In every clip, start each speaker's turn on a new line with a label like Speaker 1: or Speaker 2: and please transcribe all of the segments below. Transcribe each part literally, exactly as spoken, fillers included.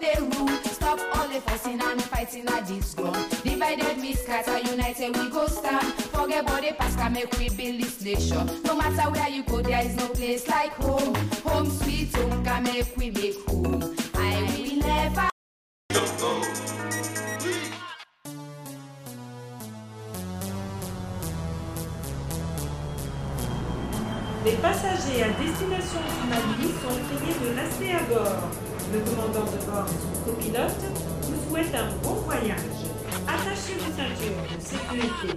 Speaker 1: they rule. Stop all the fussing and fighting at this ground. Divided we scatter, united we go stand. Forget about the past, can make we build this nation. No matter where you go, there is no place like home. Home sweet home, can make we make home. I will never.
Speaker 2: Les passagers à destination du Mali sont priés de rester à bord. Le commandant de bord et son copilote vous souhaitent un bon voyage. Attachez vos ceintures de sécurité.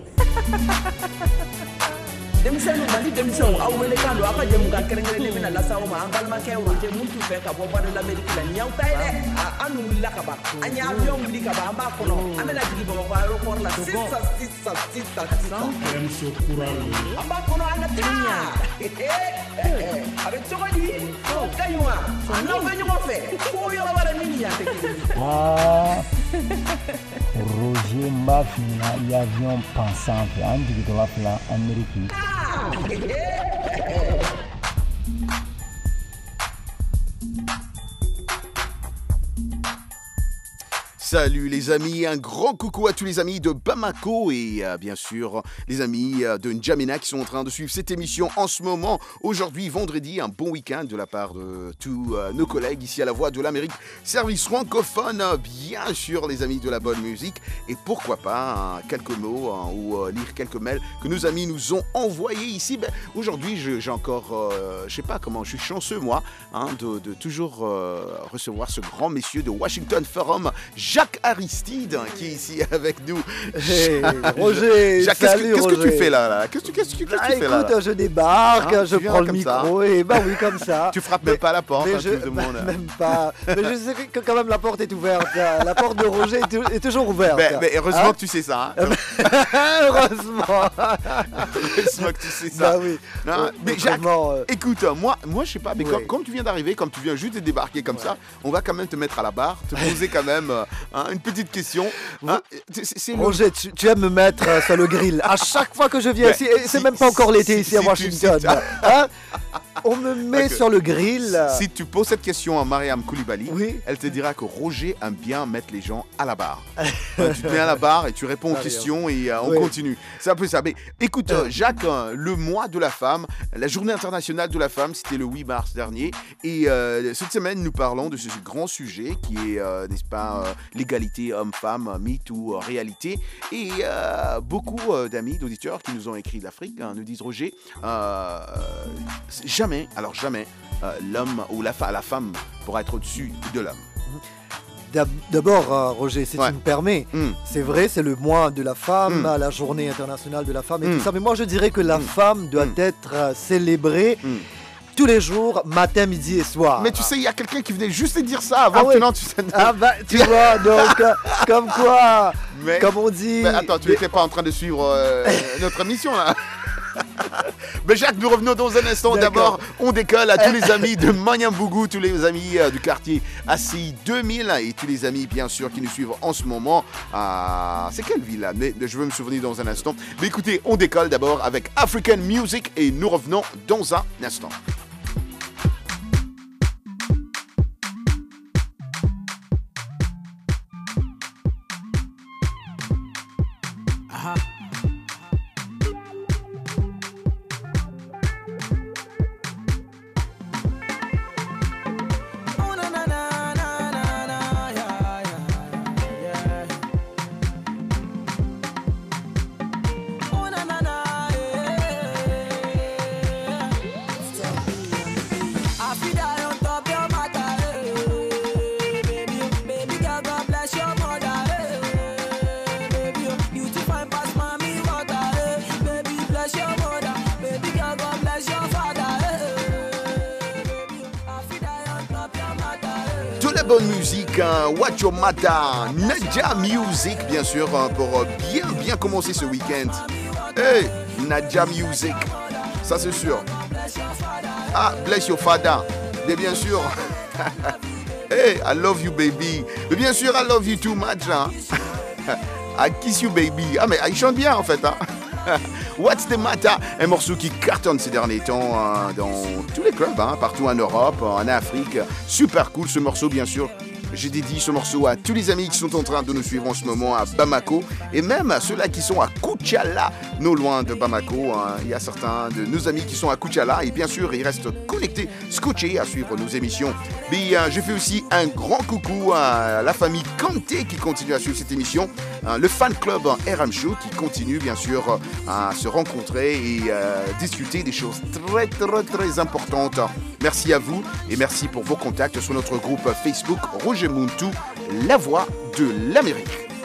Speaker 3: Denmisɛnninw Mali denmisɛnw aw wele kan don aw ka jɛmukan kɛrɛnkɛrɛnnen bɛna lase aw ma an balimakɛ Roger mun tun fɛ ka bɔ voie de l'Amérique la nin y'aw ta ye dɛ an dun wulila ka ban an ye avion wuli ka ban an b'a kɔnɔ an bɛna jigin Bamakɔ aéroport la sisan sisan sisan sisan an b'a kɔnɔ an ka taa a bɛ cogo di o ka ɲi wa n'aw bɛ ɲɔgɔn fɛ fo yɔrɔ wɛrɛ min ni yan tɛ kelen ye.
Speaker 4: Roger m'a fini l'avion pensant que an jigitɔla fila Amérique.
Speaker 5: Salut les amis, un grand coucou à tous les amis de Bamako et euh, bien sûr les amis euh, de N'Djamena qui sont en train de suivre cette émission en ce moment. Aujourd'hui, vendredi, un bon week-end de la part de tous euh, nos collègues ici à la Voix de l'Amérique. Service francophone, bien sûr les amis de la bonne musique. Et pourquoi pas hein, quelques mots hein, ou euh, lire quelques mails que nos amis nous ont envoyés ici. Ben, aujourd'hui, j'ai encore, euh, je sais pas comment, je suis chanceux moi hein, de, de toujours euh, recevoir ce grand monsieur de Washington Forum, Jacques Aristide qui est ici avec nous.
Speaker 6: Hey, Roger,
Speaker 5: Jacques,
Speaker 6: salut
Speaker 5: qu'est-ce que, qu'est-ce que
Speaker 6: Roger.
Speaker 5: tu fais là, là Qu'est-ce que, qu'est-ce que, qu'est-ce que
Speaker 6: Ah,
Speaker 5: tu fais là,
Speaker 6: écoute,
Speaker 5: là
Speaker 6: je débarque,
Speaker 5: Hein,
Speaker 6: je
Speaker 5: tu viens
Speaker 6: prends le
Speaker 5: comme
Speaker 6: micro
Speaker 5: ça.
Speaker 6: et bah oui comme ça.
Speaker 5: Tu frappes
Speaker 6: mais,
Speaker 5: même pas à la porte,
Speaker 6: mais
Speaker 5: hein,
Speaker 6: je,
Speaker 5: tu me demandes.
Speaker 6: bah, même pas. Mais je sais que quand même la porte est ouverte. La porte de Roger est, tou- est toujours ouverte.
Speaker 5: Mais, mais heureusement
Speaker 6: Hein
Speaker 5: que tu sais ça. Hein.
Speaker 6: Heureusement.
Speaker 5: Heureusement que tu sais ça.
Speaker 6: Bah oui.
Speaker 5: Non,
Speaker 6: Donc,
Speaker 5: mais Jacques,
Speaker 6: vraiment, euh,
Speaker 5: écoute, moi, moi je sais pas, mais
Speaker 6: Oui.
Speaker 5: comme, comme tu viens d'arriver, comme tu viens juste de débarquer comme ça, on va quand même te mettre à la barre, te poser quand même euh, hein, une petite question. Hein, c'est, c'est le-
Speaker 6: Roger, tu, tu aimes me mettre euh, sur le grill à chaque fois que je viens
Speaker 5: Mais
Speaker 6: ici. Et c'est
Speaker 5: si-
Speaker 6: même pas encore l'été
Speaker 5: si-
Speaker 6: ici à
Speaker 5: si tu-
Speaker 6: Washington.
Speaker 5: si tu-
Speaker 6: Hein On me met
Speaker 5: Ok.
Speaker 6: sur le grill.
Speaker 5: Si tu poses cette question à Mariam Koulibaly,
Speaker 6: Oui.
Speaker 5: elle te dira que Roger aime bien mettre les gens à la barre. Hein, tu te mets à la barre et tu réponds aux
Speaker 6: Allez,
Speaker 5: questions et euh, on
Speaker 6: Oui.
Speaker 5: continue. C'est un peu ça. Mais écoute, euh, Jacques, euh, le mois de la femme, la journée internationale de la femme, c'était le huit mars dernier. Et euh, cette semaine, nous parlons de ce grand sujet qui est, euh, n'est-ce pas, euh, l'égalité homme-femme, mythe ou euh, réalité. Et euh, beaucoup euh, d'amis, d'auditeurs qui nous ont écrit de l'Afrique hein, nous disent, Roger, euh, jamais, alors jamais, euh, l'homme ou la, fa- la femme pourra être au-dessus de l'homme.
Speaker 6: D'ab- D'abord, euh, Roger, si
Speaker 5: Ouais.
Speaker 6: tu me permets,
Speaker 5: Mm.
Speaker 6: c'est vrai, c'est le mois de la femme,
Speaker 5: Mm.
Speaker 6: la journée internationale de la femme et
Speaker 5: Mm.
Speaker 6: tout ça. Mais moi, je dirais que la
Speaker 5: Mm.
Speaker 6: femme doit
Speaker 5: Mm.
Speaker 6: être euh, célébrée
Speaker 5: Mm.
Speaker 6: tous les jours, matin, midi et soir.
Speaker 5: Mais tu sais, il y a quelqu'un qui venait juste de dire ça avant
Speaker 6: Ah
Speaker 5: que
Speaker 6: ouais.
Speaker 5: tu n'en- tu sais-
Speaker 6: Ah bah, tu vois, donc, euh, comme quoi,
Speaker 5: Mais,
Speaker 6: comme on dit...
Speaker 5: mais attends, tu
Speaker 6: des-
Speaker 5: n'étais pas en train de suivre euh, notre émission là. Mais Jacques, nous revenons dans un instant.
Speaker 6: D'accord.
Speaker 5: D'abord, on décolle à tous les amis de Manyambougou, tous les amis euh, du quartier A C I deux mille et tous les amis, bien sûr, qui nous suivent en ce moment. à C'est quelle ville là? Mais je veux me souvenir dans un instant. Mais écoutez, on décolle d'abord avec African Music et nous revenons dans un instant. De la bonne musique, hein, What Your Matter, Nadia Music, bien sûr, hein, pour euh, bien, bien commencer ce week-end. Hey, Nadia Music, ça c'est sûr. Ah, Bless Your Father, mais bien sûr. Hey, I love you, baby. Mais bien sûr, I love you too much. Hein. I kiss you, baby. Ah, mais il chante bien en fait. Hein. What's the Matter, un morceau qui cartonne ces derniers temps hein, dans tous les clubs, hein, partout en Europe, en Afrique. Super cool ce morceau, bien sûr. je dédie ce morceau à tous les amis qui sont en train de nous suivre en ce moment à Bamako et même à ceux-là qui sont à Koutiala, non loin de Bamako. Hein. Il y a certains de nos amis qui sont à Koutiala et bien sûr, ils restent connectés, scotchés à suivre nos émissions. Mais euh, je fais aussi un grand coucou à la famille Kanté qui continue à suivre cette émission, hein, le fan club R M Show qui continue bien sûr à se rencontrer et euh, discuter des choses très très très importantes. Merci à vous et merci pour vos contacts sur notre groupe Facebook Roger Muntu, la voix de l'Amérique.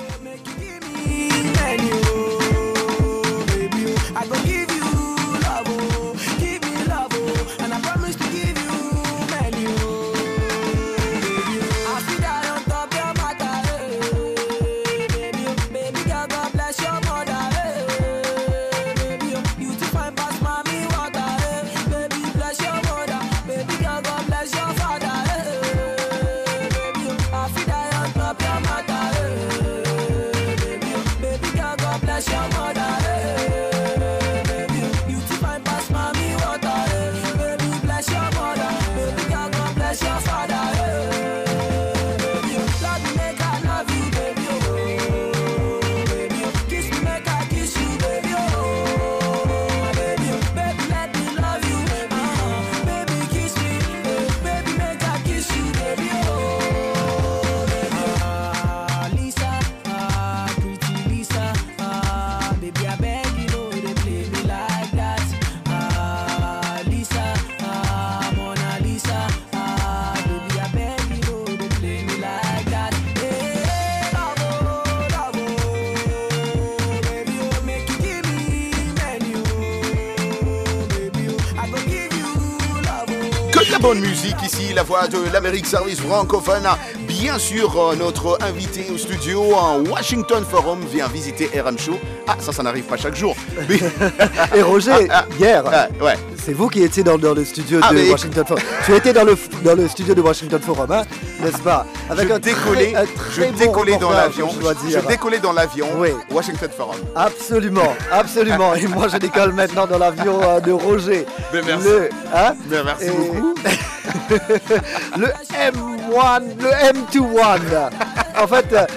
Speaker 5: Bonne musique ici, la voix de l'Amérique Service francophone. Bien sûr, euh, notre invité au studio en Washington Forum vient visiter R M Show. Ah, ça, ça n'arrive pas chaque jour. Mais...
Speaker 6: Et Roger, ah, ah, hier,
Speaker 5: ah, ouais.
Speaker 6: c'est vous qui étiez dans, dans le studio
Speaker 5: ah,
Speaker 6: de
Speaker 5: mais...
Speaker 6: Washington Forum. Tu étais dans le, dans le studio de Washington Forum, hein, n'est-ce pas? Avec
Speaker 5: je
Speaker 6: un
Speaker 5: décollais,
Speaker 6: très, un très
Speaker 5: je
Speaker 6: bon
Speaker 5: décollais dans l'avion.
Speaker 6: Je, dois dire.
Speaker 5: je décollais dans l'avion.
Speaker 6: Oui.
Speaker 5: Washington Forum.
Speaker 6: Absolument, absolument. Et moi, je décolle maintenant dans l'avion euh, de Roger.
Speaker 5: Mais merci.
Speaker 6: Le, hein,
Speaker 5: Mais merci
Speaker 6: et...
Speaker 5: beaucoup.
Speaker 6: le M un, le M vingt-et-un. En fait, euh,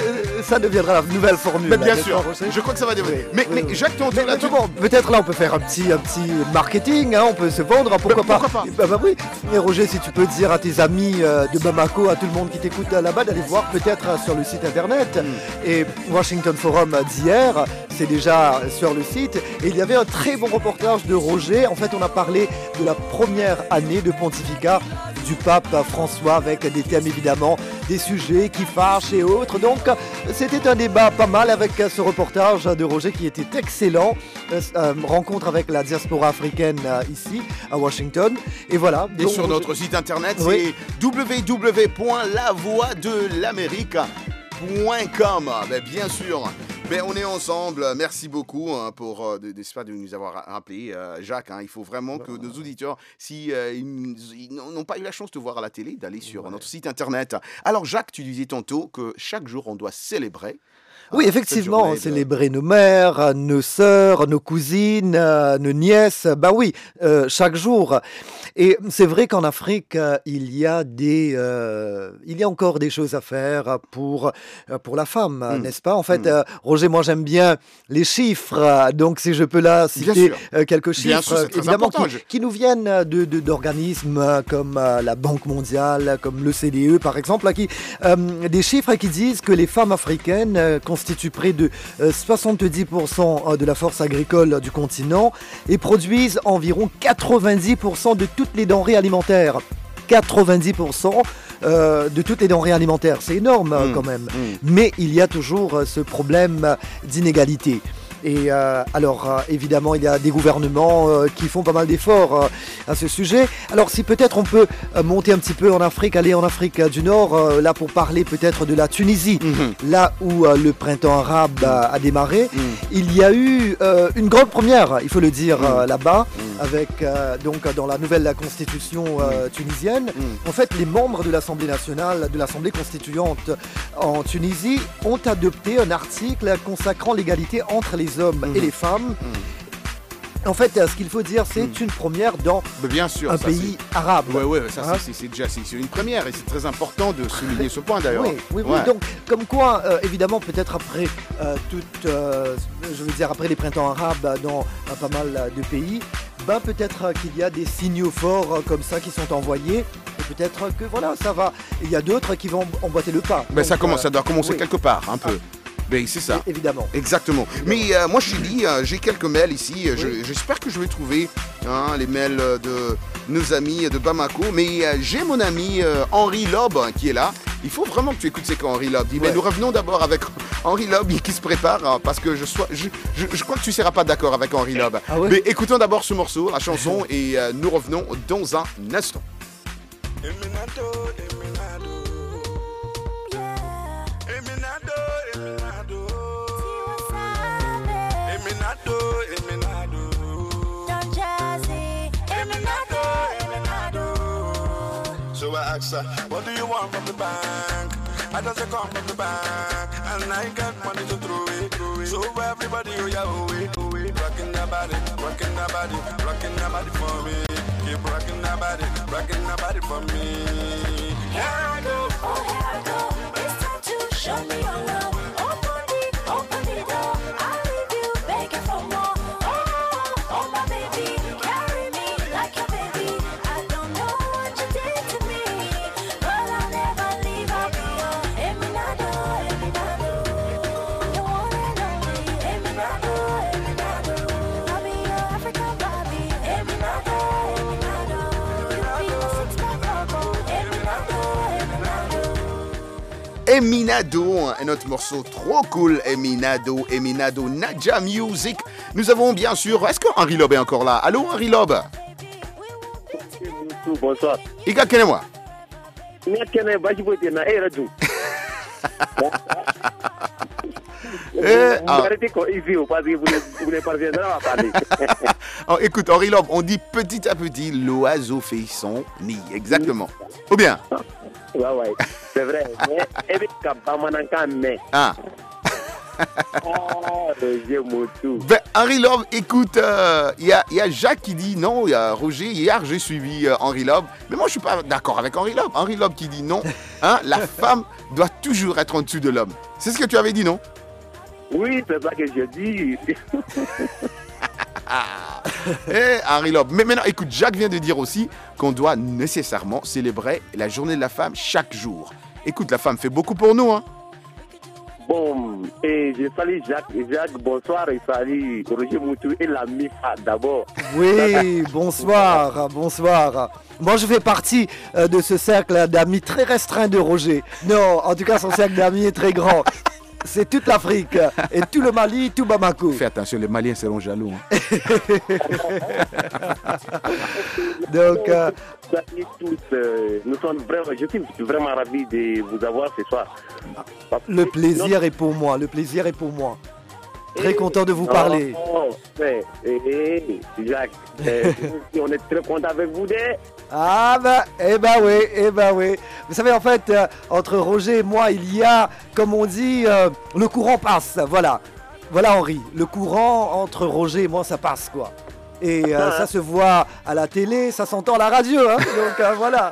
Speaker 6: ça deviendra la nouvelle formule.
Speaker 5: Mais bien
Speaker 6: là,
Speaker 5: sûr, je crois que ça va devenir.
Speaker 6: Oui,
Speaker 5: mais,
Speaker 6: oui,
Speaker 5: mais
Speaker 6: oui.
Speaker 5: Jacques, ton
Speaker 6: mais,
Speaker 5: là,
Speaker 6: mais bon, peut-être là on peut faire un petit, un petit marketing, hein, on peut se vendre, pourquoi,
Speaker 5: bah,
Speaker 6: pas,
Speaker 5: pourquoi pas
Speaker 6: bah, bah oui. Et Roger, si tu peux dire à tes amis euh, de Bamako, à tout le monde qui t'écoute là-bas, d'aller voir peut-être euh, sur le site internet. Mm. Et Washington Forum d'hier, c'est déjà sur le site. Et il y avait un très bon reportage de Roger. En fait, on a parlé de la première année de pontificat du pape François avec des thèmes évidemment, des sujets qui fâchent et autres. Donc c'était un débat pas mal avec ce reportage de Roger qui était excellent. Euh, rencontre avec la diaspora africaine euh, ici à Washington. Et voilà.
Speaker 5: Et
Speaker 6: donc,
Speaker 5: sur notre site internet,
Speaker 6: oui.
Speaker 5: c'est w w w point la voix de l'amérique point com. Ben, bien sûr. Ben, on est ensemble. Merci beaucoup hein, pour euh, de, de, de nous avoir rappelé, euh, Jacques. Hein, il faut vraiment que nos auditeurs, si euh, ils, ils n'ont pas eu la chance de voir à la télé, d'aller sur ouais. notre site internet. Alors, Jacques, tu disais tantôt que chaque jour, on doit célébrer.
Speaker 6: Oui, euh, effectivement, célébrer de... nos mères, nos sœurs, nos cousines, euh, nos nièces. Ben oui, euh, chaque jour. Et c'est vrai qu'en Afrique, euh, il y a des, euh, il y a encore des choses à faire pour euh, pour la femme, mmh. n'est-ce pas? En fait, mmh. euh, Roger, moi j'aime bien les chiffres. Donc, si je peux là citer euh, quelques chiffres,
Speaker 5: sûr,
Speaker 6: évidemment, qui, qui nous viennent de, de d'organismes comme euh, la Banque mondiale, comme l'O C D E, par exemple, là, qui euh, des chiffres qui disent que les femmes africaines euh, constituent près de euh, soixante-dix pour cent de la force agricole du continent et produisent environ quatre-vingt-dix pour cent de toutes les denrées alimentaires. quatre-vingt-dix pour cent euh, de toutes les denrées alimentaires, c'est énorme mmh, quand même. Mmh. Mais il y a toujours euh, ce problème d'inégalité. Et euh, alors, euh, évidemment, il y a des gouvernements euh, qui font pas mal d'efforts euh, à ce sujet. Alors, si peut-être on peut euh, monter un petit peu en Afrique, aller en Afrique euh, du Nord, euh, là pour parler peut-être de la Tunisie, mm-hmm. là où euh, le printemps arabe euh, a démarré, mm. il y a eu euh, une grande première, il faut le dire, mm. euh, là-bas, mm. avec euh, donc dans la nouvelle constitution euh, tunisienne. Mm. En fait, les membres de l'Assemblée nationale, de l'Assemblée constituante en Tunisie, ont adopté un article consacrant l'égalité entre les hommes mmh. et les femmes. Mmh. En fait, ce qu'il faut dire, c'est mm. une première dans
Speaker 5: Mais bien sûr,
Speaker 6: un
Speaker 5: ça,
Speaker 6: pays arabe.
Speaker 5: Oui, oui, ça
Speaker 6: hein?
Speaker 5: c'est, c'est déjà c'est une première et c'est très important de souligner ce point d'ailleurs.
Speaker 6: Oui, oui,
Speaker 5: ouais.
Speaker 6: oui. Donc, comme quoi, euh, évidemment, peut-être après euh, toute, euh, je veux dire, après les printemps arabes dans euh, pas mal de pays, ben peut-être euh, qu'il y a des signaux forts euh, comme ça qui sont envoyés. Et peut-être que voilà, ça va. Il y a d'autres qui vont emboîter le pas.
Speaker 5: Mais
Speaker 6: Donc,
Speaker 5: ça commence,
Speaker 6: euh,
Speaker 5: ça doit commencer
Speaker 6: oui.
Speaker 5: quelque part, un peu. Ben, c'est ça.
Speaker 6: É- évidemment.
Speaker 5: Exactement. Mais euh, moi, je te dis, euh, j'ai quelques mails ici. Je, oui. J'espère que je vais trouver hein, les mails de nos amis de Bamako. Mais euh, j'ai mon ami euh, Henri Lob hein, qui est là. Il faut vraiment que tu écoutes ce qu'Henri Lob dit. Ouais. Mais nous revenons d'abord avec Henri Lob qui se prépare hein, parce que je, sois, je, je, je crois que tu ne seras pas d'accord avec Henri Lob.
Speaker 6: Ah ouais?
Speaker 5: Mais écoutons d'abord ce morceau, la chanson, et euh, nous revenons dans un instant.
Speaker 7: So I asked her, what do you want from the bank? I just come from the bank, and I got money to throw it, throw it. So everybody, oh yeah, oh it, oh it. Rocking that body, rocking that body, rocking that body for me. Keep rocking that body, rocking that body for me. Here I go, oh here I go. It's time to show me your love. Open the, open the door. I'll leave you begging for more. Oh, oh my baby, carry me like your baby. I don't know what you did to me, but I'll never leave. I'll be your Eminado, Eminado, the one and only Eminado, Eminado. I'll be your African Barbie, Eminado, Eminado. You'll be my six-pack bubble, Eminado, Eminado.
Speaker 5: Eminado, un autre morceau trop cool, Eminado, Eminado, Naija Music. Nous avons bien sûr, est-ce que Henri Lob est encore là? Allô Henri Lob?
Speaker 8: Bonsoir.
Speaker 5: Ika kene moi? Eh, ah. Oh, écoute, Henri Lob, on dit petit à petit, l'oiseau fait son nid, exactement. Ou bien?
Speaker 8: Ouais, ouais, c'est vrai. Mais,
Speaker 5: ah.
Speaker 8: Ah,
Speaker 5: ben, Henri Lob, écoute, il euh, y, y a Jacques qui dit non, il y a Roger, hier j'ai suivi euh, Henri Lob, mais moi je suis pas d'accord avec Henri Lob. Henri Lob qui dit non, hein, la femme doit toujours être en dessous de l'homme. C'est ce que tu avais dit, non?
Speaker 8: Oui, c'est ça que je dis.
Speaker 5: Eh, Henri Lob. Mais maintenant, écoute, Jacques vient de dire aussi qu'on doit nécessairement célébrer la journée de la femme chaque jour. Écoute, la femme fait beaucoup pour nous, hein.
Speaker 8: Bon, et je salue Jacques. Jacques, bonsoir, et salue Roger Moutou et la M I F A d'abord.
Speaker 6: Oui, bonsoir, bonsoir. Moi, je fais partie euh, de ce cercle d'amis très restreint de Roger. Non, en tout cas, son cercle d'amis est très grand. C'est toute l'Afrique et tout le Mali, tout Bamako.
Speaker 5: Fais attention, les Maliens seront jaloux. Hein.
Speaker 6: Donc, euh,
Speaker 8: salut tous. Euh, nous sommes vraiment, je suis vraiment ravi de vous avoir ce soir.
Speaker 6: Le plaisir est pour moi. Le plaisir est pour moi. Très content de vous parler.
Speaker 8: Oh, mais, eh, Jacques, eh, on est très content avec vous. Des...
Speaker 6: Ah ben, eh ben oui, eh ben oui. Vous savez, en fait, euh, entre Roger et moi, il y a, comme on dit, euh, le courant passe. Voilà, voilà Henri. Le courant entre Roger et moi, ça passe, quoi. Et euh, ça se voit à la télé, ça s'entend à la radio, hein. Donc euh, voilà.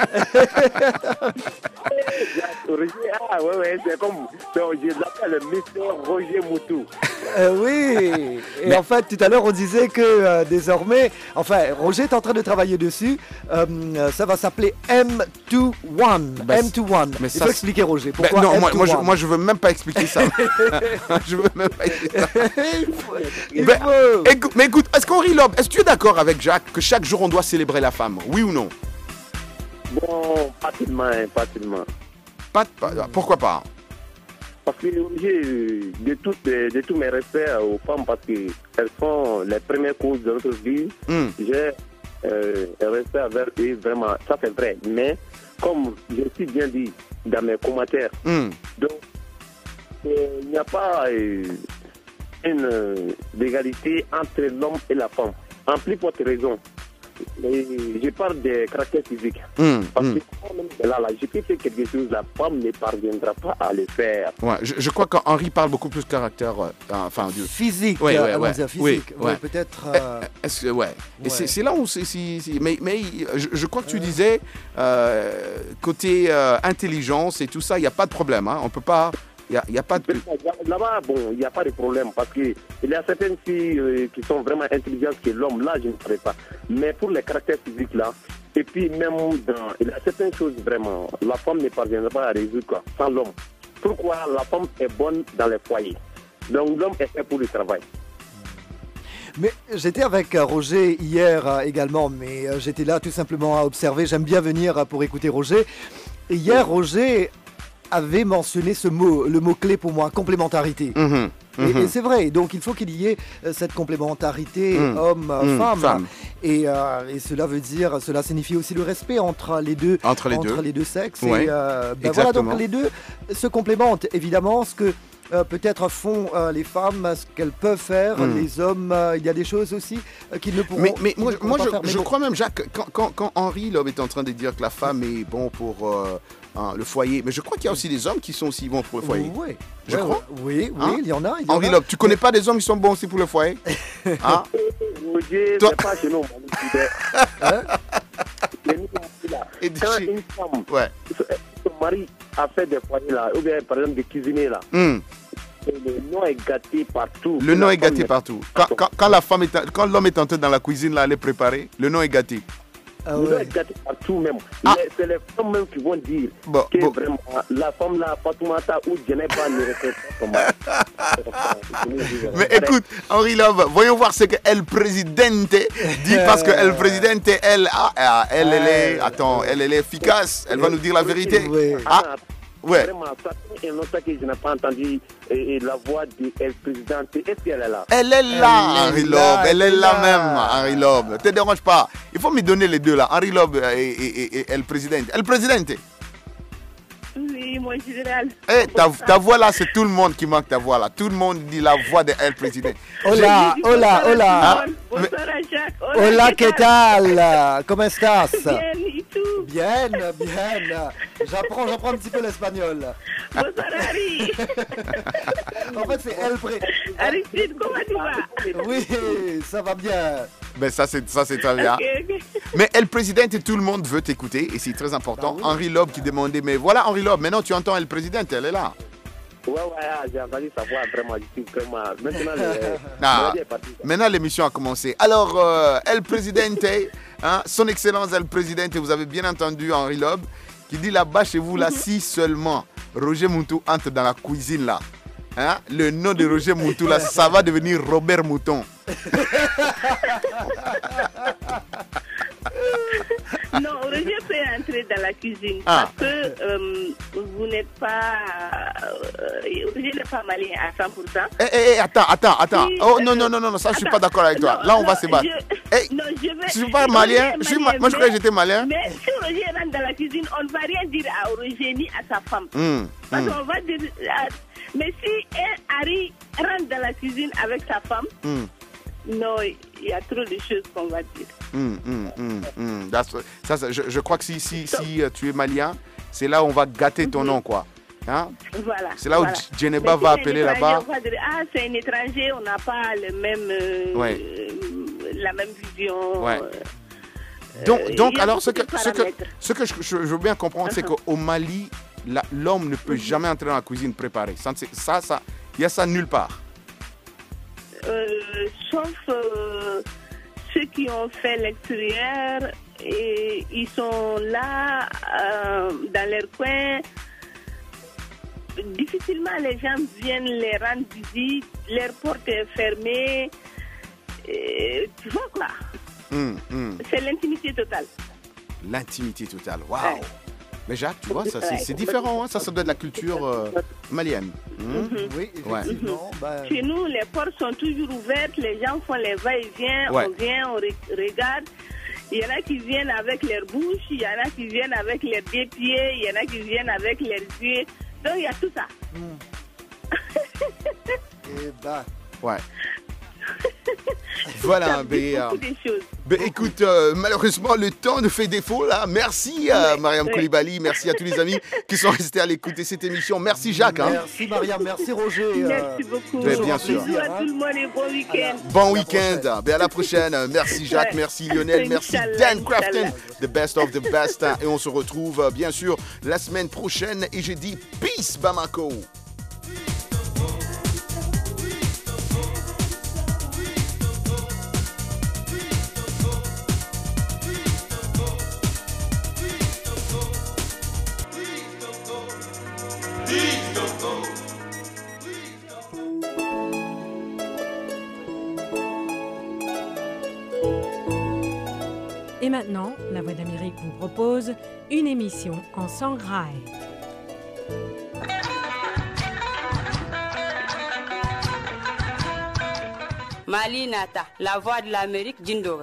Speaker 8: Roger, ah ouais, ouais, c'est comme, je l'appelle le mister Roger Moutou.
Speaker 6: Euh, oui, et mais... en fait tout à l'heure on disait que euh, désormais, enfin Roger est en train de travailler dessus, euh, ça va s'appeler M vingt-et-un. Ben, M vingt-et-un. Mais Il ça, faut expliquer Roger, pourquoi
Speaker 5: ben, non,
Speaker 6: M vingt-et-un?
Speaker 5: moi, moi, je, moi je veux même pas expliquer ça. Je veux même pas expliquer ça.
Speaker 6: Il faut, il
Speaker 5: ben,
Speaker 6: faut.
Speaker 5: Écoute, mais écoute, est-ce qu'Henri Lob, est-ce que tu es d'accord avec Jacques que chaque jour on doit célébrer la femme? Oui ou non?
Speaker 8: Bon, pas tellement, pas tellement.
Speaker 5: Pas, pas, pourquoi pas?
Speaker 8: Parce que j'ai de, toutes, de, de tous mes respects aux femmes parce qu'elles sont les premières causes de notre vie. Mm. J'ai euh, un respect envers eux, vraiment, ça c'est vrai. Mais comme je suis bien dit dans mes commentaires, mm. donc euh, il n'y a pas euh, une euh, égalité entre l'homme et la femme. En plus forte raison, je parle des caractères physiques.
Speaker 5: Mmh,
Speaker 8: Parce
Speaker 5: mmh.
Speaker 8: que là, là, je peux faire quelque chose, la femme ne parviendra pas à le faire.
Speaker 5: Ouais, je, je crois qu'Henri parle beaucoup plus de caractère, euh, enfin, du...
Speaker 6: Physique,
Speaker 5: Ouais, ouais,
Speaker 6: allons
Speaker 5: ouais.
Speaker 6: dire physique.
Speaker 5: Oui,
Speaker 6: Ouais,
Speaker 5: ouais.
Speaker 6: peut-être. euh,
Speaker 5: Est-ce que, ouais. Et
Speaker 6: Ouais.
Speaker 5: c'est, c'est là où c'est. c'est- c'est- mais mais je, je crois que tu disais, euh, côté euh, intelligence et tout ça, il n'y a pas de problème. Hein. On peut pas. Il n'y a, y a pas de.
Speaker 8: Là-bas, bon, il n'y a pas de problème parce qu'il y a certaines filles euh, qui sont vraiment intelligentes que l'homme, là, je ne ferai pas. Mais pour les caractères physiques, là, et puis même dans. Il y a certaines choses vraiment, la femme ne parviendra pas à résoudre quoi, sans l'homme. Pourquoi la femme est bonne dans les foyers? Donc l'homme est fait pour le travail.
Speaker 6: Mais j'étais avec euh, Roger hier euh, également, mais euh, j'étais là tout simplement à observer. J'aime bien venir euh, pour écouter Roger. Et hier, Roger avait mentionné ce mot, le mot-clé pour moi, complémentarité.
Speaker 5: Mhm,
Speaker 6: Et,
Speaker 5: mhm.
Speaker 6: et c'est vrai, donc il faut qu'il y ait euh, cette complémentarité
Speaker 5: Mm.
Speaker 6: homme-femme.
Speaker 5: Mm, femme.
Speaker 6: Et, euh, et cela veut dire, cela signifie aussi le respect entre les deux,
Speaker 5: Entre les deux.
Speaker 6: deux sexes.
Speaker 5: Ouais,
Speaker 6: Et euh, ben voilà,
Speaker 5: exactement.
Speaker 6: donc les deux se complémentent. Évidemment, ce que euh, peut-être font euh, les femmes, ce qu'elles peuvent faire,
Speaker 5: Mm.
Speaker 6: les hommes, euh, il y a des choses aussi euh, qu'ils ne pourront,
Speaker 5: Mais, mais
Speaker 6: qu'ils
Speaker 5: moi,
Speaker 6: ne pourront
Speaker 5: moi
Speaker 6: pas
Speaker 5: je,
Speaker 6: faire. Mais
Speaker 5: je
Speaker 6: bon.
Speaker 5: crois même, Jacques, quand, quand, quand Henri là, est en train de dire que la femme est bon pour euh, hein, le foyer, mais je crois qu'il y a aussi des hommes qui sont aussi bons pour le foyer.
Speaker 6: Oui,
Speaker 5: Je
Speaker 6: ouais,
Speaker 5: crois.
Speaker 6: ouais. Oui, oui,
Speaker 5: Hein?
Speaker 6: il y en a. il y en
Speaker 5: Henri
Speaker 6: a.
Speaker 5: Loeb, tu connais pas des hommes qui sont bons aussi pour le foyer? Hein?
Speaker 8: Roger,
Speaker 5: Toi-
Speaker 8: c'est pas chez nous, Manu,
Speaker 6: Hein?
Speaker 8: Mais nous, là,
Speaker 5: Et
Speaker 8: quand
Speaker 5: chez-
Speaker 8: une femme,
Speaker 5: Ouais.
Speaker 8: son mari a fait des foyers là, ou bien par exemple des cuisiniers là,
Speaker 5: Hmm.
Speaker 8: et le nom est gâté partout.
Speaker 5: Le nom
Speaker 8: La
Speaker 5: est gâté
Speaker 8: femme
Speaker 5: partout. Quand, quand, quand la femme est, en- quand l'homme est entré dans la cuisine là, à les préparer, le nom est gâté.
Speaker 6: Ah
Speaker 8: Le nom
Speaker 6: ouais.
Speaker 8: est gâté partout même.
Speaker 5: Ah.
Speaker 8: Les- C'est les femmes même qui vont dire
Speaker 5: Bon,
Speaker 8: que
Speaker 5: bon.
Speaker 8: vraiment la femme là, Fatoumata ou Djeneba ne respecte pas son mari.
Speaker 5: Mais écoute, Henri Love, voyons voir ce que El Presidente dit, parce que El Presidente, elle, ah, ah, elle, elle est, attends, elle, elle est efficace, elle va nous dire la vérité.
Speaker 6: Oui.
Speaker 5: Ah, ouais.
Speaker 8: Vraiment, ça fait un autre que je n'ai pas entendu et, et la voix du président. Est-ce qu'elle est là?
Speaker 5: Elle est là,
Speaker 6: Elle est
Speaker 5: Henri
Speaker 6: là,
Speaker 5: Love, elle est
Speaker 6: elle est
Speaker 5: là
Speaker 6: là.
Speaker 5: même, Henri Love. Ne te dérange pas. Il faut me donner les deux là, Henri Love et, et, et, et El Presidente. El Presidente,
Speaker 9: Oui, mon général.
Speaker 5: eh, ta, ta voix là, c'est tout le monde qui manque ta voix là. Tout le monde dit la voix de El Presidente.
Speaker 6: Hola, hola, hola.
Speaker 9: Bonsoir à Jacques.
Speaker 6: Hola, ¿qué tal? ¿Cómo estás?
Speaker 9: Bien, et tout.
Speaker 6: Bien, bien. J'apprends, j'apprends un petit peu l'espagnol.
Speaker 9: Bonsoir, Harry.
Speaker 6: En fait, c'est elle. Pré...
Speaker 9: Aristide, comment tu vas?
Speaker 6: Oui, ça va bien.
Speaker 5: Ben ça c'est ça c'est très bien.
Speaker 9: Ok, ok.
Speaker 5: Mais El Presidente, tout le monde veut t'écouter et c'est très important.
Speaker 6: Bah oui.
Speaker 5: Henri Loeb qui demandait, mais voilà Henri Loeb, maintenant tu entends El Presidente, elle est là.
Speaker 8: Ouais, ouais, ah, j'ai entendu sa voix vraiment. Je suis vraiment. Maintenant, le-
Speaker 5: Ah,
Speaker 8: le est parti.
Speaker 5: maintenant l'émission a commencé. Alors, euh, El Presidente, hein, son excellence El Presidente, vous avez bien entendu Henri Loeb qui dit là-bas chez vous, là, si seulement Roger Moutou entre dans la cuisine là, hein, le nom de Roger Moutou là, ça va devenir Robert Mouton.
Speaker 9: Non, Roger peut entrer dans la cuisine
Speaker 5: Ah.
Speaker 9: parce que euh, vous n'êtes pas. Euh, Roger n'est pas malien à cent pour cent.
Speaker 5: Eh, eh, eh, attends, attends, attends.
Speaker 9: Oui,
Speaker 5: Oh
Speaker 9: euh,
Speaker 5: non, non, non, non, ça je suis
Speaker 9: attends.
Speaker 5: pas d'accord avec toi.
Speaker 9: Non,
Speaker 5: Là, on va
Speaker 9: non,
Speaker 5: se battre.
Speaker 9: je-
Speaker 5: Eh,
Speaker 9: non, je vais.
Speaker 5: je suis pas
Speaker 9: Roger
Speaker 5: malien.
Speaker 9: est
Speaker 5: Je suis ma-
Speaker 9: malien,
Speaker 5: moi, je croyais que
Speaker 9: mais-
Speaker 5: j'étais malien.
Speaker 9: Mais si Roger rentre dans la cuisine, on ne va rien dire à Roger ni à sa femme.
Speaker 5: Hum,
Speaker 9: Parce
Speaker 5: hum,
Speaker 9: qu'on va dire. euh, Mais si un Harry rentre dans la cuisine avec sa femme,
Speaker 5: hum.
Speaker 9: non, il y a trop de choses qu'on va dire.
Speaker 5: Hum, hum, hum, hum. That's- ça, ça, je, je crois que si, si, si euh, tu es malien, c'est là où on va gâter ton nom, quoi. Hein?
Speaker 9: Voilà.
Speaker 5: C'est là où
Speaker 9: voilà.
Speaker 5: Djeneba
Speaker 9: Mais
Speaker 5: va
Speaker 9: si c'est un
Speaker 5: appeler
Speaker 9: étranger,
Speaker 5: là-bas.
Speaker 9: on va dire, ah, c'est un étranger, on n'a pas le même, euh,
Speaker 5: Ouais.
Speaker 9: euh, la même vision.
Speaker 5: Ouais.
Speaker 9: euh,
Speaker 5: Donc,
Speaker 9: euh,
Speaker 5: donc
Speaker 9: il y a
Speaker 5: alors,
Speaker 9: beaucoup
Speaker 5: ce que,
Speaker 9: de
Speaker 5: ce que,
Speaker 9: paramètres.
Speaker 5: ce que je, je- je veux bien comprendre, c'est
Speaker 9: Uh-huh.
Speaker 5: qu'au Mali, la- l'homme ne peut jamais entrer dans la cuisine préparée. Ça, c'est- ça, ça, il y a ça nulle part.
Speaker 9: Euh, sauf euh, ceux qui ont fait l'extérieur et ils sont là euh, dans leur coin. Difficilement les gens viennent les rendre visite, leur porte est fermée. Et, tu vois quoi?
Speaker 5: Hum, hum.
Speaker 9: C'est l'intimité totale.
Speaker 5: L'intimité totale. Waouh!
Speaker 9: Ouais.
Speaker 5: Mais Jacques, tu vois, ça, c'est
Speaker 9: Ouais.
Speaker 5: c'est différent. Hein? Ça, ça doit être la culture euh, malienne. Hum?
Speaker 9: Mhm.
Speaker 6: Oui, effectivement. bah,
Speaker 9: Chez nous, les portes sont toujours ouvertes, les gens font les va-et-vient,
Speaker 5: Ouais.
Speaker 9: on vient, on re- regarde. Il y en a qui viennent avec leur bouche, il y en a qui viennent avec leurs deux pieds, il y en a qui viennent avec leurs yeux. Donc il y a tout ça.
Speaker 6: et bah,
Speaker 5: Ouais. Voilà,
Speaker 9: mais,
Speaker 5: mais,
Speaker 9: beaucoup
Speaker 5: euh,
Speaker 9: de choses.
Speaker 5: ben, écoute, euh, malheureusement, le temps nous fait défaut là. Merci à
Speaker 9: Ouais,
Speaker 5: Mariam
Speaker 9: ouais.
Speaker 5: Koulibaly, merci à tous les amis qui sont restés à l'écoute de cette émission. Merci Jacques. Hein.
Speaker 6: Merci Mariam, merci Roger. euh,
Speaker 9: Merci beaucoup.
Speaker 5: Ben, bien sûr.
Speaker 9: Bisous à tout le monde et bon week-end.
Speaker 5: Bon week-end. Ben, à la prochaine. Merci Jacques,
Speaker 9: Ouais.
Speaker 5: merci Lionel, merci
Speaker 9: Inch'Allah,
Speaker 5: Dan Crafton.
Speaker 9: Inch'Allah.
Speaker 5: The best of the best. Et on se retrouve euh, bien sûr la semaine prochaine. Et j'ai dit peace Bamako.
Speaker 10: Et maintenant, La Voix d'Amérique vous propose une émission en sangrai.
Speaker 11: Mali Nata, La Voix de l'Amérique, Djindoga.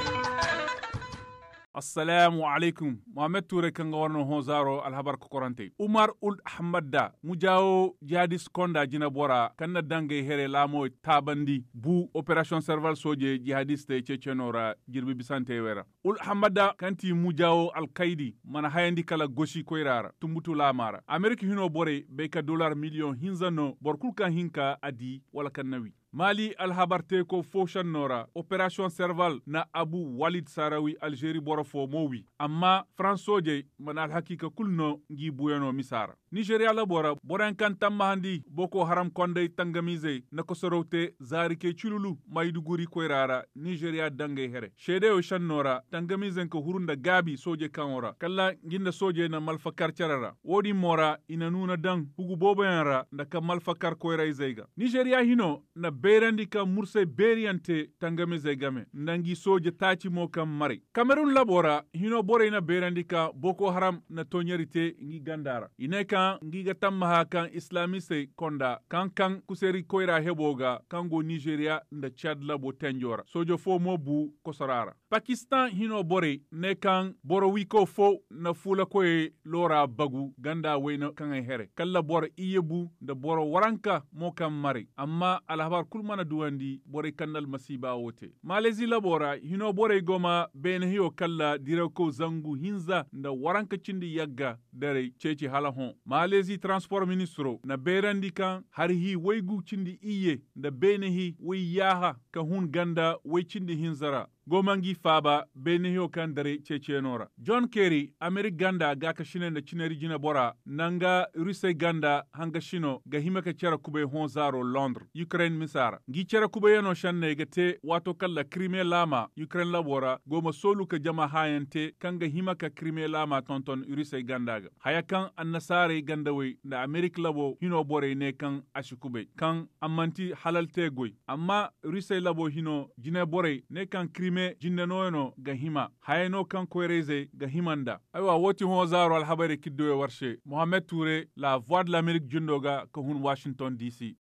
Speaker 12: assalamu alaikum mohamed toure kanga warno hozaro alhabar ko korante umar ul ahmad da mujawo jihadis konda jina bora kanna dange here lamo tabandi bu operation serval soje jihadiste checenora jirbi bisante wera ul ahmad da kanti mujawo alkaidi mana hayandi kala goshi koirara tumbutu lamara amerika hino bore be ka dollar million hinzano borkulka hinka adi wala kannawi mali alhabarte ko foshan nora operation serval na abu walid sarawi algeri boro fo mowi amma fransoje man alhakika kulno ngi buyano misara nigeria la bora boran kan tamahandi boko haram konde tangamize na ko sorote zarike chululu maiduguri koirara nigeria dange here shede o shannora tangamize ko hurunda gabi soje kanora kala ginda soje na malfakar charara wodi mora ina nuna dan hugu bobayara ndaka malfakar koira izaiga nigeria hino na berandi ka murse beriante tangamize game nangi soje tachi mo kam mari cameroon labora hino bore ina berandi ka boko haram na tonyerite ngi gandara ine kan ngi gatamma kan islamiste konda kan kan kuseri koira heboga kango nigeria nda chad labo tenjora sojo fo mo bu kosarara pakistan hino bore ne kan boro wiko fo na fula koye lora bagu ganda wena kan here kala bor iyebu da boro waranka mo kam mari amma alhabar kulmana duwandi bore kannal masiba wote malezi labora hino bore goma ben hiyo kala direko zangu hinza da waranka cindi yagga dare ceci halahon malezi transport ministro na berandi kan harhi waygu cindi iye da benehi wayaha ka hun ganda way cindi hinzara gomangi faba benihio kan dare checenora John Kerry Amerik ganda ga ka shine da cinari jina bora nanga Ruse ganda hanga shino ga himaka chara kube honzaro Londres Ukraine misara gi chara kube yano shanne ga te wato kala Crimea lama Ukraine labora goma solu ka jama hayante kanga himaka Crimea lama tonton Ruse ganda ga hayakan annasare gandawe da Amerik labo hino bore ne kan ashikube kan amanti halalte goy amma Ruse labo hino jina bore ne kan Crimea me jinnenoyno ga hima hayno kan koyreze ga himanda aywa woti ho zaro al habari kiddo e warshe Mohamed Touré la voix de l'Amérique jundoga ko hun Washington D C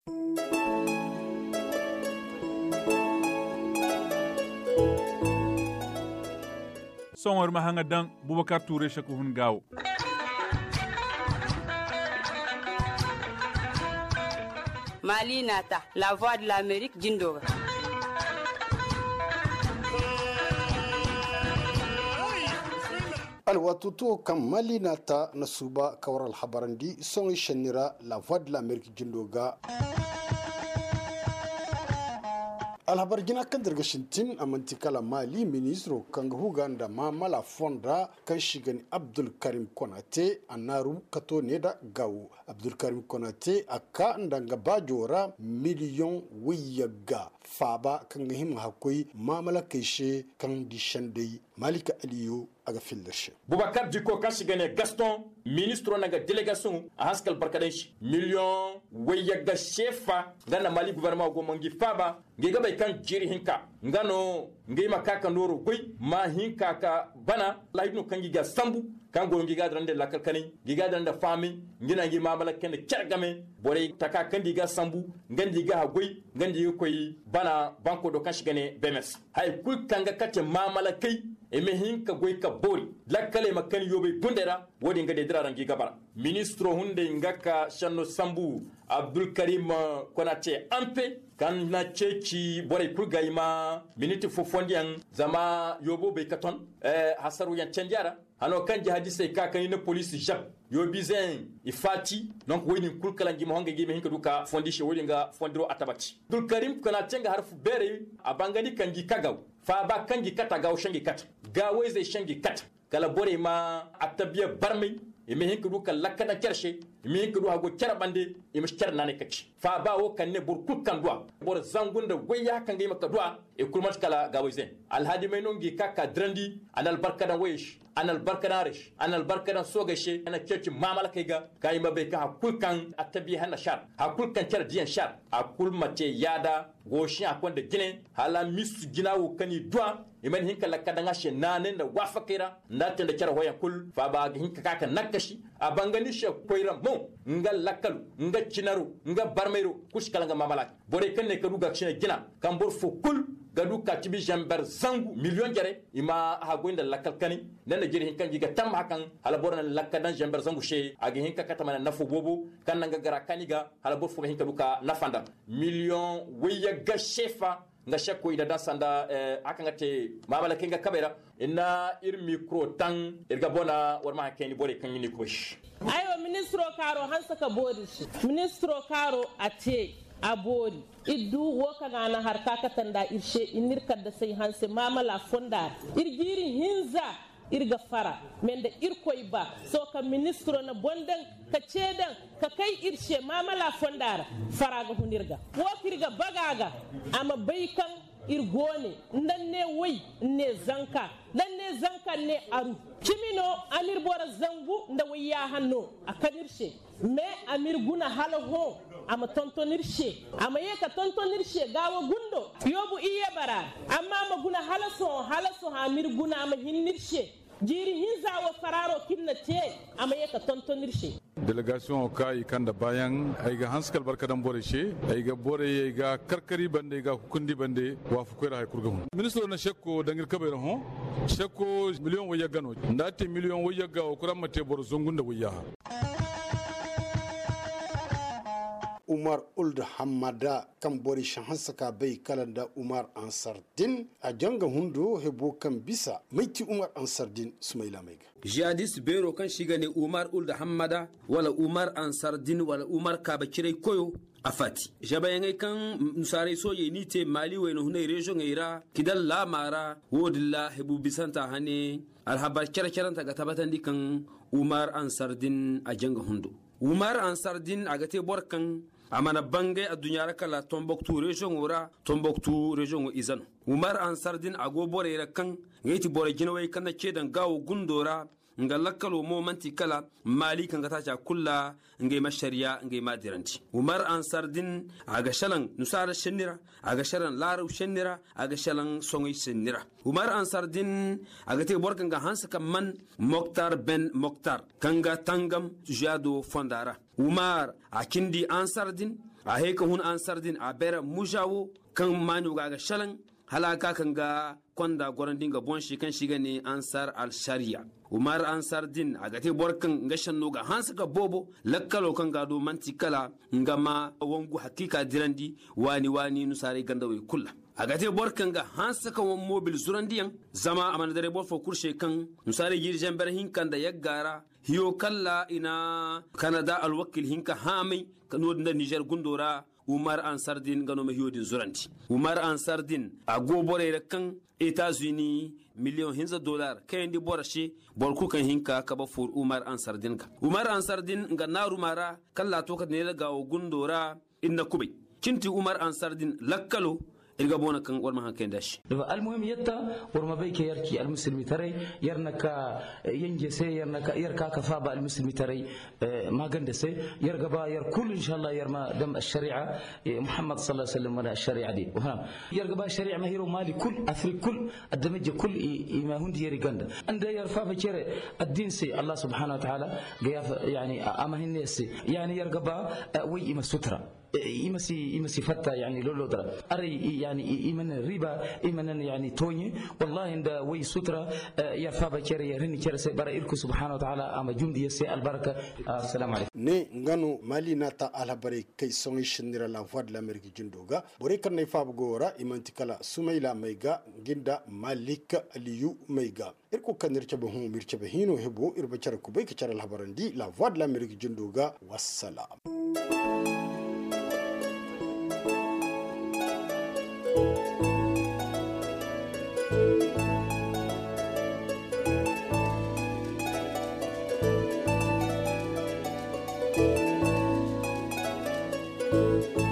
Speaker 12: sonor ma hanga dan Boubacar Touré shako hun gawo
Speaker 11: Mali Nata, la voix de l'Amérique jindoga.
Speaker 13: alwatuto kam mali nata nasuba kawral habarandi songi shanira la voix de l'Amérique jindoga alhabar gina kan daga shintin amantikala mali ministro kan huganda ma mala fonda kan shigani Abdul Karim Konate anaru kato ne da gawo Abdul Karim Konate aka ndanga bajora miliyon wiyaga faba kan him hakoi mamala kaishe kan dishandai Malika Aliyu aga fildashi
Speaker 14: Boubacar Diko kan shigane Gaston ministro naga délégation a haskal barkadesh million wiyaga shefa ngana mali gouvernement go mangi faba ngega bay kan jiri hinka ngano ngema kaka ndoro goy ma hinka ka bana la ibnu kangi ga sambu kango ngiga drande la kalkani giga drande fami ngina ngi mamala ken kergame bore taka kandi ga sambu ngandi ga goy ngandi koy bana banko do kashigane bemes hay kul kanga kate mamala kay eme hinka goy ka bori lakkale makkan yobe bundera wodi ngade dirarangi gabara ministro hunde ngaka shanno sambu Abdul Karim Konate ampe kan na ceci bore kurgaima minute fofondian zama yobo be katon eh hasaru yan cendiara hano kan jihadise ka kan na police jab yo bizen ifati donc woni kulkala ngi mo honga ngi hinka duka fondishe wodi nga fondiro atabati Abdul Karim Konate nga harfu bere abangani kangi kagaw fa ba kangi kata gaw shangi kata gawe zai shangi kata kala bore ma atabiya barmai ime hinka duka lakana kershe ime hinka duka go kerabande ime ker nane kaci fa ba wo kan ne bur kul kan duwa bor zangunda waya kan ga maka duwa e kulmat kala gawizen alhadi mai nongi kaka drandi anal barkadan wayish anal barkadan rish anal barkadan sogashe ana keci mamala kai ga kai mabe ka hakul kan atabi hana shar hakul kan ker diyan shar akul mace yada goshin akwanda gine hala misu ginawo kani duwa iman hinka lakadanga she nanen da wafakira ndaten da kera hoyan kul fa ba hinka kaka nakashi abangani she koira mo nga lakalu nga chinaru nga barmero kushkala nga mamala bore kanne kadu ga chine gina kambor fo kul gadu katibi jambar zangu million jare ima ha goinda lakal kani nana jeri hinka giga tam hakan hala borna lakadan jambar zangu she agi hinka katamana nafu bobo kanna nga gara kaniga hala bor fo hinka duka nafanda million weya ga shefa nga shakko ida dan sanda eh, akanga te mamala kenga kabera ina ir micro tan irga bona warma hakeni bore kan yini kosh
Speaker 15: ayo ministro karo hansa ka bodi ministro karo ate abori iddu woka ngana har kakatanda irshe inir kadda sai hanse mamala fonda irgiri hinza irga fara mende irkoy ba so ka ministro na bondan ka cedan ka kai irshe mamala fondara faraga hunirga wo kirga bagaga ama baykan irgone ndanne wai ne zanka ndanne zanka ne aru kimino amir bora zangu nda waya hanno akanirshe me amir guna halaho ama tontonirse ama yeka tontonirse gawa gundo yobu iye bara amma ama guna halaso halaso amir guna ama hinnirse jiri hinza wa fararo kinna te ama yeka tontonirse
Speaker 16: delegation ka ikanda bayan aiga hanskal barkadan bore she aiga bore aiga karkari bande aiga hukundi bande wa fukwera hay kurgum ministro na shekko dangir kabere ho shekko million waya gano ndate million waya gawo kuramate bor zongunda waya
Speaker 13: Umar Ould Hamada kan bori shahansa ka bai kalanda Umar Ansardin a janga hundo hebo kan bisa maiti Umar Ansardin Sumaila Maiga.
Speaker 17: Jihadis bero kan shiga ne Umar Ould Hamada wala Umar Ansardin wala Umar Kabakire koyo afati. Jabayangai kan nusare soye nite Mali weno hunay region ira kidal la mara wodilla hebu bisanta hane alhabar kera keranta ga tabatan dikan Umar Ansardin a janga hundo. Umar Ansardin agate borkan amana bangai a dunyara kala Tombouctou region ora Tombouctou region izan Umar Ansardin ago bore kan ngati bore jinawai kana cedan gawo gundora nga lakkalo momanti kala Mali kan gata ta kulla ngai mashariya ngai madiranti Umar Ansardin aga shalan nusara shenira aga shalan laru shenira aga shalan songi shenira Umar Ansardin aga te borkan ga hansa kan man Mokhtar Ben Mokhtar kanga tangam jado fondara Umar akindi Ansardin a heka hun Ansardin a bera mujawo kan manu ga shalan halaka kan ga kwanda gorandin ga bonshi kan shiga ne Ansar al-Sharia Umar Ansardin agate borkan gashan no ga hansa ga bobo lakkalo kan gado manti kala ngama wangu hakika dirandi wani wani nusare gandawe kulla agate borkan ga hansa kan won mobil zurandiyan zama amana dare bor fo kurshe kan nusare girjan berhin kan da yaggara hiyo kalla ina Canada alwakil hinka hamai kano da Niger gundora Umar Ansardin gano mahiyodin zuranti Umar Ansardin a gobore kan Etats-Unis miliyon hinza dollar kayan di borashe borku kan hinka kaba for Umar Ansardin ka Umar Ansardin ga naru mara kalla to ka ne ga gundora inna kubai kinti Umar Ansardin lakkalo ilga bona kan warma hanken dashi
Speaker 18: almuhim yatta warma bayke yarki almuslimi tarai yarnaka yanje sai yarnaka yarka kafa ba almuslimi tarai ma ganda sai yarga ba yar kul inshallah yarma dam ash-shari'a Muhammad sallallahu alaihi wasallam wala ash-shari'a di waham yarga ba shari'a ma hiro mali kul afri kul adamaje kul ma hundi yari ganda anda yarfa fa kire ad-din sai Allah subhanahu wa ta'ala ga yani ama hinne sai yani yarga ba wi ima sutra إمسي إمسي فتا يعني لولو درا أري يعني إيمان الربا إيمان يعني توني والله عند وي سترة يا فابا كيري يرني كيري سبارة إلكو سبحانه وتعالى أما جندي يسي البركة السلام عليكم
Speaker 13: ne ngano mali nata alhabare kai songi shinira la voix de l'Amérique jundoga bore kan ne fab gora imantikala sumaila maiga ginda malik aliyu maiga irko kanirce bahun mirce bahino hebo irbacar kubai kacar alhabarandi la voix de l'Amérique jundoga wassalam.
Speaker 7: Thank you.